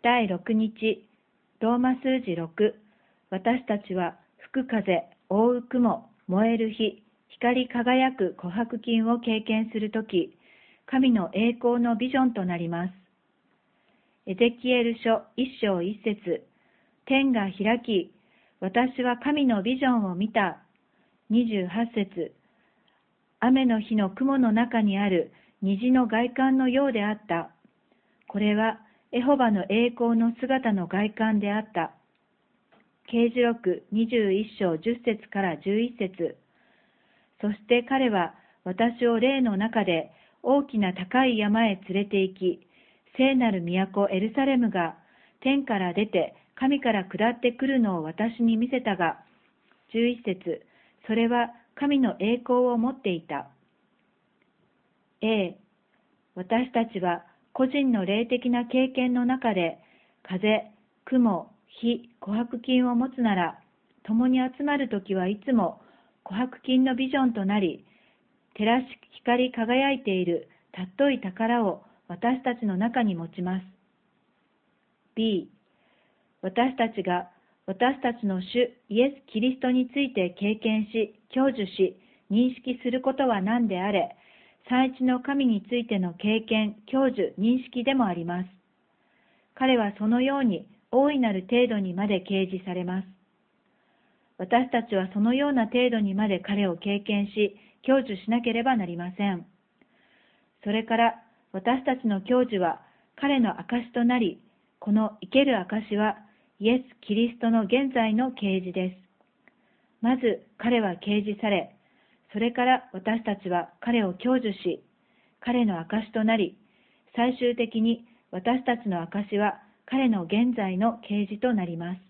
第6日、ローマ数字6、私たちは吹く風、覆う雲、燃える火、光り輝く琥珀金を経験するとき、神の栄光のビジョンとなります。エゼキエル書1章1節、天が開き、私は神のビジョンを見た。28節、雨の日の雲の中にある虹の外観のようであった。これはエホバの栄光の姿の外観であった。啓示録21章10節から11節、そして彼は私を霊の中で大きな高い山へ連れて行き、聖なる都エルサレムが天から出て神から下ってくるのを私に見せたが、11節、それは神の栄光を持っていた。私たちは個人の霊的な経験の中で、風、雲、火、琥珀金を持つなら、共に集まるときはいつも琥珀金のビジョンとなり、照らし光り輝いている尊い宝を私たちの中に持ちます。B、私たちが私たちの主イエス・キリストについて経験し、享受し、認識することは何であれ、三一の神についての経験、享受、認識でもあります。彼はそのように大いなる程度にまで掲示されます。私たちはそのような程度にまで彼を経験し、享受しなければなりません。それから私たちの享受は彼の証となり、この生ける証はイエス・キリストの現在の啓示です。まず彼は啓示され、それから私たちは彼を享受し、彼の証となり、最終的に私たちの証は彼の現在の啓示となります。